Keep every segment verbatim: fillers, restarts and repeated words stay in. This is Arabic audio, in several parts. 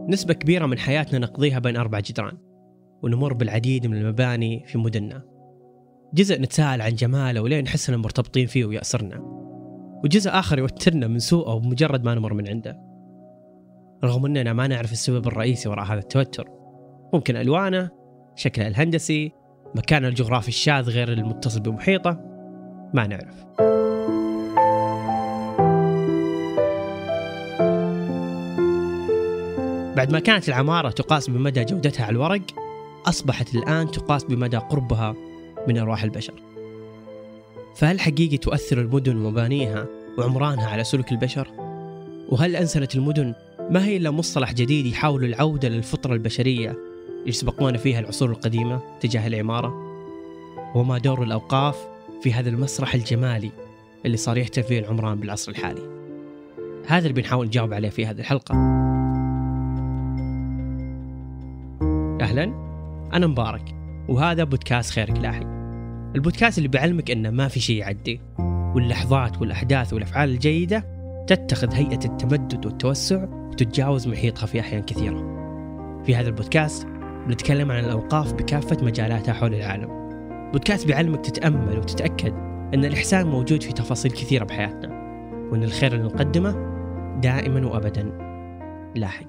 نسبة كبيرة من حياتنا نقضيها بين أربع جدران، ونمر بالعديد من المباني في مدننا. جزء نتساءل عن جماله وليه نحس أننا مرتبطين فيه ويأسرنا، وجزء آخر يوترنا من سوءه بمجرد ما نمر من عنده، رغم أننا ما نعرف السبب الرئيسي وراء هذا التوتر. ممكن ألوانه، شكله الهندسي، مكانه الجغرافي الشاذ غير المتصل بمحيطه، ما نعرف. بعد ما كانت العمارة تقاس بمدى جودتها على الورق، أصبحت الآن تقاس بمدى قربها من أرواح البشر. فهل حقيقي تؤثر المدن ومبانيها وعمرانها على سلوك البشر؟ وهل أنسنة المدن ما هي إلا مصطلح جديد يحاول العودة للفطرة البشرية يسبقون فيها العصور القديمة تجاه العمارة؟ وما دور الأوقاف في هذا المسرح الجمالي اللي صار يهتم فيه العمران بالعصر الحالي؟ هذا اللي بنحاول نجاوب عليه في هذه الحلقة. أهلاً، أنا مبارك، وهذا بودكاست خيرك لاحق، البودكاست اللي بيعلمك إنه ما في شيء يعدي، واللحظات والأحداث والأفعال الجيدة تتخذ هيئة التمدد والتوسع وتتجاوز محيطها في أحيان كثيرة. في هذا البودكاست بنتكلم عن الأوقاف بكافة مجالاتها حول العالم. بودكاست بيعلمك تتأمل وتتأكد أن الإحسان موجود في تفاصيل كثيرة بحياتنا، وأن الخير اللي نقدمه دائما وأبدا لاحق.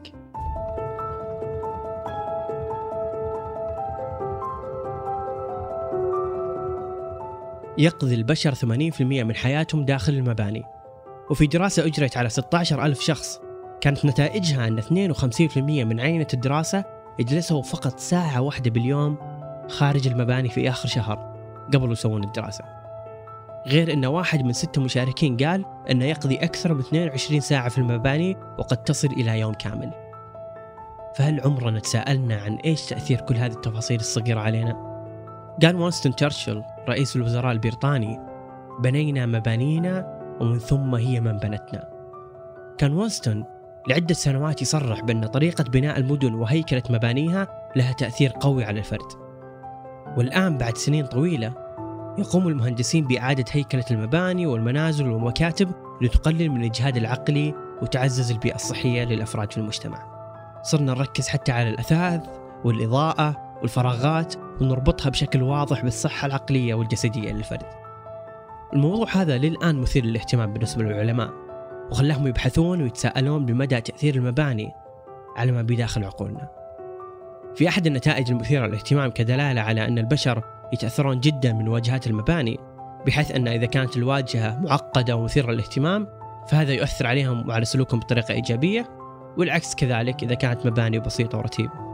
يقضي البشر ثمانين بالمئة من حياتهم داخل المباني، وفي دراسة أجرت على ستة عشر ألف شخص كانت نتائجها أن اثنين وخمسين بالمئة من عينة الدراسة يجلسوا فقط ساعة واحدة باليوم خارج المباني في آخر شهر قبل يسوون الدراسة، غير أن واحد من ستة مشاركين قال أنه يقضي أكثر من اثنين وعشرين ساعة في المباني وقد تصل إلى يوم كامل. فهل عمرنا تساءلنا عن إيش تأثير كل هذه التفاصيل الصغيرة علينا؟ قال وينستون تشرشل رئيس الوزراء البريطاني: بنينا مبانينا ومن ثم هي من بنتنا. كان وينستون لعدة سنوات يصرح بأن طريقة بناء المدن وهيكلة مبانيها لها تأثير قوي على الفرد، والآن بعد سنين طويلة يقوم المهندسين بإعادة هيكلة المباني والمنازل والمكاتب لتقلل من الإجهاد العقلي وتعزز البيئة الصحية للأفراد في المجتمع. صرنا نركز حتى على الأثاث والإضاءة والفراغات ونربطها بشكل واضح بالصحة العقلية والجسدية للفرد. الموضوع هذا للآن مثير للاهتمام بالنسبة للعلماء، وخلاهم يبحثون ويتساءلون بمدى تأثير المباني على ما بداخل عقولنا. في أحد النتائج المثيرة للاهتمام كدلالة على أن البشر يتأثرون جدا من واجهات المباني، بحيث أن إذا كانت الواجهة معقدة ومثيرة للاهتمام فهذا يؤثر عليهم وعلى سلوكهم بطريقة إيجابية، والعكس كذلك إذا كانت مباني بسيطة ورتيبة.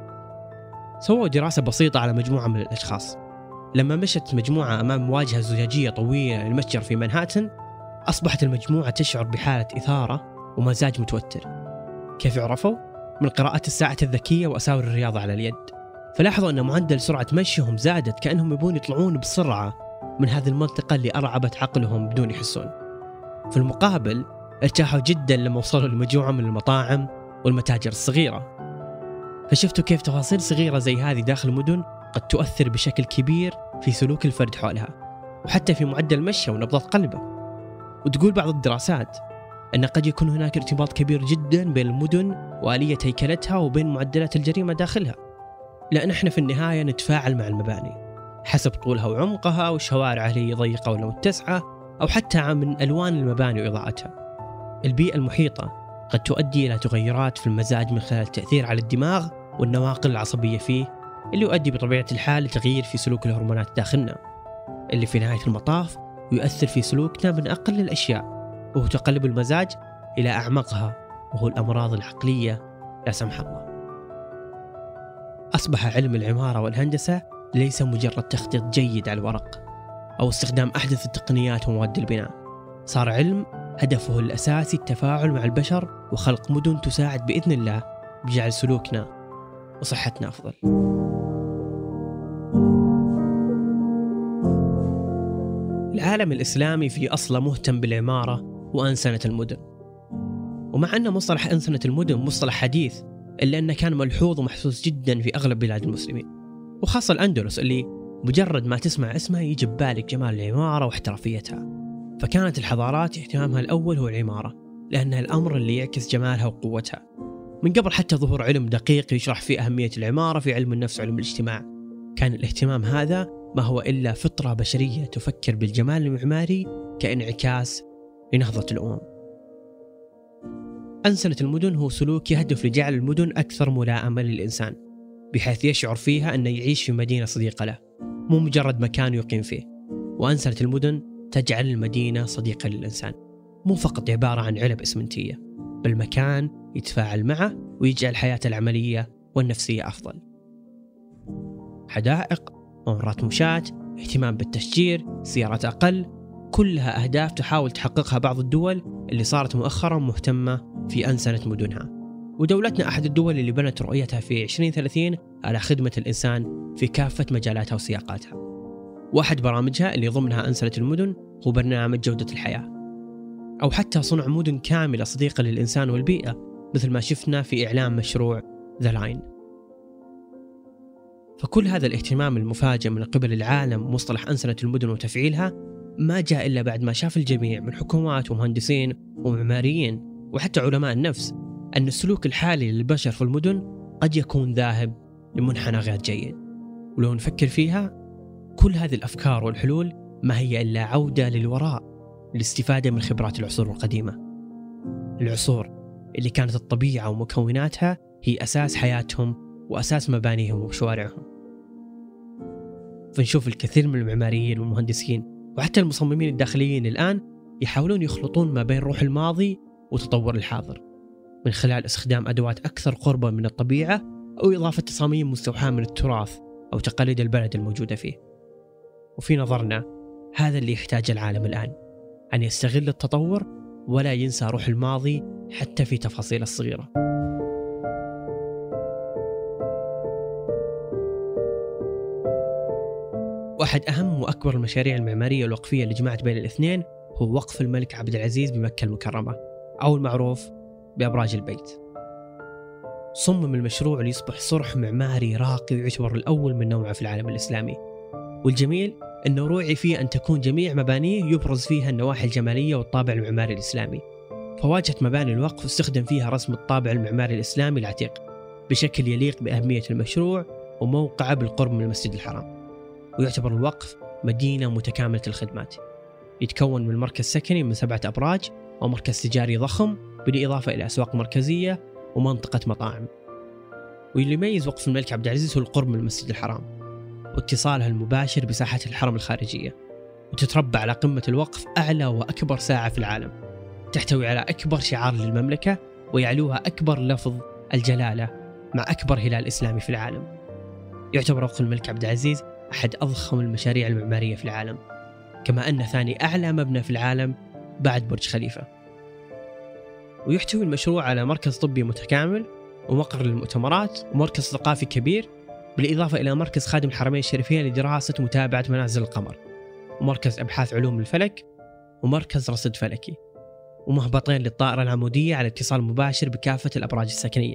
سووا دراسة بسيطة على مجموعة من الأشخاص. لما مشت مجموعة أمام واجهة زجاجية طويلة للمتجر في مانهاتن، أصبحت المجموعة تشعر بحالة إثارة ومزاج متوتر. كيف عرفوا؟ من قراءة الساعة الذكية وأساور الرياضة على اليد. فلاحظوا أن معدل سرعة مشيهم زادت، كأنهم يبون يطلعون بسرعة من هذه المنطقة اللي أرعبت عقلهم بدون يحسون. في المقابل ارتاحوا جدا لما وصلوا لمجموعة من المطاعم والمتاجر الصغيرة. فشفتوا كيف تفاصيل صغيرة زي هذه داخل المدن قد تؤثر بشكل كبير في سلوك الفرد حولها، وحتى في معدل مشيه ونبضات قلبه. وتقول بعض الدراسات أن قد يكون هناك ارتباط كبير جدا بين المدن وآلية هيكلتها وبين معدلات الجريمة داخلها، لأن احنا في النهاية نتفاعل مع المباني حسب طولها وعمقها، والشوارع هل هي ضيقة ولا متسعة، أو حتى من ألوان المباني وإضاءتها. البيئة المحيطة قد تؤدي إلى تغيرات في المزاج من خلال التأثير على الدماغ والنواقل العصبية فيه، اللي يؤدي بطبيعة الحال لتغيير في سلوك الهرمونات داخلنا، اللي في نهاية المطاف يؤثر في سلوكنا من أقل الأشياء، وهو تقلب المزاج إلى أعمقها، وهو الأمراض العقلية لا سمح الله. أصبح علم العمارة والهندسة ليس مجرد تخطيط جيد على الورق أو استخدام أحدث التقنيات ومواد البناء، صار علم هدفه الأساسي التفاعل مع البشر وخلق مدن تساعد بإذن الله بجعل سلوكنا وصحتنا أفضل. العالم الإسلامي في أصله مهتم بالعمارة وأنسنة المدن، ومع أن مصطلح أنسنة المدن مصطلح حديث، إلا أنه كان ملحوظ ومحسوس جدا في أغلب بلاد المسلمين، وخاصة الأندلس اللي مجرد ما تسمع اسمها يجي ببالك جمال العمارة واحترافيتها. فكانت الحضارات اهتمامها الأول هو العمارة، لأنها الأمر اللي يعكس جمالها وقوتها. من قبل حتى ظهور علم دقيق يشرح فيه أهمية العمارة في علم النفس وعلم الاجتماع، كان الاهتمام هذا ما هو إلا فطرة بشرية تفكر بالجمال المعماري كانعكاس لنهضة الأمم. أنسنة المدن هو سلوك يهدف لجعل المدن أكثر ملائمة للإنسان، بحيث يشعر فيها أنه يعيش في مدينة صديقة له، مو مجرد مكان يقيم فيه. وأنسنة المدن تجعل المدينة صديقة للإنسان، مو فقط عبارة عن علب إسمنتية، بل مكان يتفاعل معه ويجعل حياته العملية والنفسية أفضل. حدائق، ممرات مشاة، اهتمام بالتشجير، سيارات أقل، كلها أهداف تحاول تحققها بعض الدول اللي صارت مؤخرا مهتمة في أنسنة مدنها. ودولتنا أحد الدول اللي بنت رؤيتها في عشرين ثلاثين على خدمة الإنسان في كافة مجالاتها وسياقاتها. واحد برامجها اللي ضمنها أنسنة المدن هو برنامج جودة الحياة، أو حتى صنع مدن كاملة صديقة للإنسان والبيئة، مثل ما شفنا في إعلان مشروع ذا لاين. فكل هذا الاهتمام المفاجئ من قبل العالم مصطلح أنسنة المدن وتفعيلها ما جاء إلا بعد ما شاف الجميع من حكومات ومهندسين ومعماريين وحتى علماء النفس أن السلوك الحالي للبشر في المدن قد يكون ذاهب لمنحنى غير جيد. ولو نفكر فيها، كل هذه الأفكار والحلول ما هي إلا عودة للوراء للاستفادة من خبرات العصور القديمة، العصور اللي كانت الطبيعة ومكوناتها هي أساس حياتهم وأساس مبانيهم وشوارعهم. فنشوف الكثير من المعماريين والمهندسين وحتى المصممين الداخليين الآن يحاولون يخلطون ما بين روح الماضي وتطور الحاضر، من خلال استخدام أدوات أكثر قربا من الطبيعة أو إضافة تصاميم مستوحاة من التراث أو تقاليد البلد الموجودة فيه. وفي نظرنا هذا اللي يحتاج العالم الآن، أن يستغل التطور ولا ينسى روح الماضي حتى في تفاصيل الصغيرة. واحد أهم وأكبر المشاريع المعمارية والوقفية اللي جمعت بين الاثنين هو وقف الملك عبد العزيز بمكة المكرمة، أو المعروف بأبراج البيت. صمم المشروع ليصبح صرح معماري راقي ويعتبر الأول من نوعه في العالم الإسلامي. والجميل أنه روعي فيه أن تكون جميع مبانيه يبرز فيها النواحي الجمالية والطابع المعماري الإسلامي. فواجهت مباني الوقف واستخدم فيها رسم الطابع المعماري الإسلامي العتيق بشكل يليق بأهمية المشروع وموقعه بالقرب من المسجد الحرام. ويعتبر الوقف مدينة متكاملة الخدمات، يتكون من مركز سكني من سبعة أبراج ومركز تجاري ضخم، بالإضافة إلى أسواق مركزية ومنطقة مطاعم. واللي يميز وقف الملك عبد العزيز هو القرب من المسجد الحرام واتصالها المباشر بساحة الحرم الخارجية، وتتربع على قمة الوقف أعلى وأكبر ساعة في العالم، تحتوي على أكبر شعار للمملكة ويعلوها أكبر لفظ الجلالة مع أكبر هلال إسلامي في العالم. يعتبر وقف الملك عبد العزيز أحد أضخم المشاريع المعمارية في العالم، كما أنه ثاني أعلى مبنى في العالم بعد برج خليفة. ويحتوي المشروع على مركز طبي متكامل ومقر للمؤتمرات ومركز ثقافي كبير، بالإضافة إلى مركز خادم الحرمين الشريفين لدراسة ومتابعة منازل القمر، ومركز أبحاث علوم الفلك، ومركز رصد فلكي، ومهبطين للطائرة العمودية على اتصال مباشر بكافة الأبراج السكنية.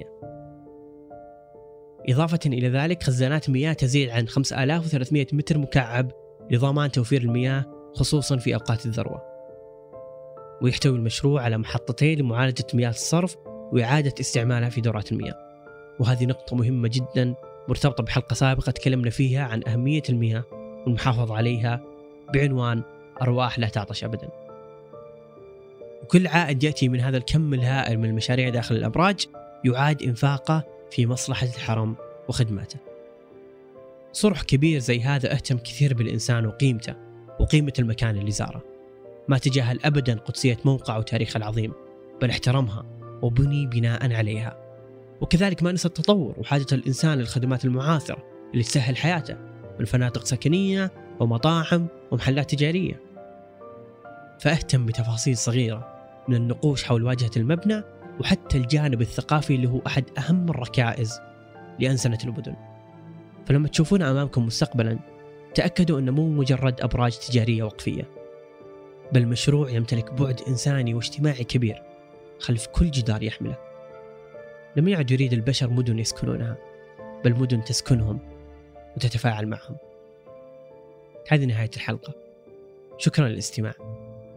إضافة إلى ذلك خزانات مياه تزيد عن خمسة آلاف وثلاثمئة متر مكعب لضمان توفير المياه خصوصا في أوقات الذروة. ويحتوي المشروع على محطتين لمعالجة مياه الصرف وإعادة استعمالها في دورات المياه، وهذه نقطة مهمة جدا مرتبطة بحلقة سابقة تكلمنا فيها عن أهمية المياه والمحافظة عليها بعنوان أرواح لا تعطش أبدا. وكل عائد يأتي من هذا الكم الهائل من المشاريع داخل الأبراج يعاد إنفاقه في مصلحة الحرم وخدماته. صرح كبير زي هذا اهتم كثير بالإنسان وقيمته وقيمة المكان اللي زاره، ما تجاهل أبدا قدسية موقع وتاريخه العظيم، بل احترمها وبني بناء عليها. وكذلك ما نسى التطور وحاجة الإنسان للخدمات المعاصرة اللي تسهل حياته، من فنادق سكنية ومطاعم ومحلات تجارية. فاهتم بتفاصيل صغيرة من النقوش حول واجهة المبنى وحتى الجانب الثقافي اللي هو أحد أهم الركائز لأنسنة المدن. فلما تشوفون أمامكم مستقبلا تأكدوا أنه مو مجرد أبراج تجارية وقفية، بل مشروع يمتلك بعد إنساني واجتماعي كبير خلف كل جدار يحمله. لم يعد يريد البشر مدن يسكنونها، بل مدن تسكنهم وتتفاعل معهم. هذه نهاية الحلقة، شكرا للاستماع.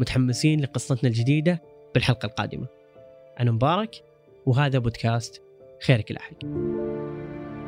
متحمسين لقصتنا الجديدة بالحلقة القادمة. أنا مبارك وهذا بودكاست خيرك لاحق.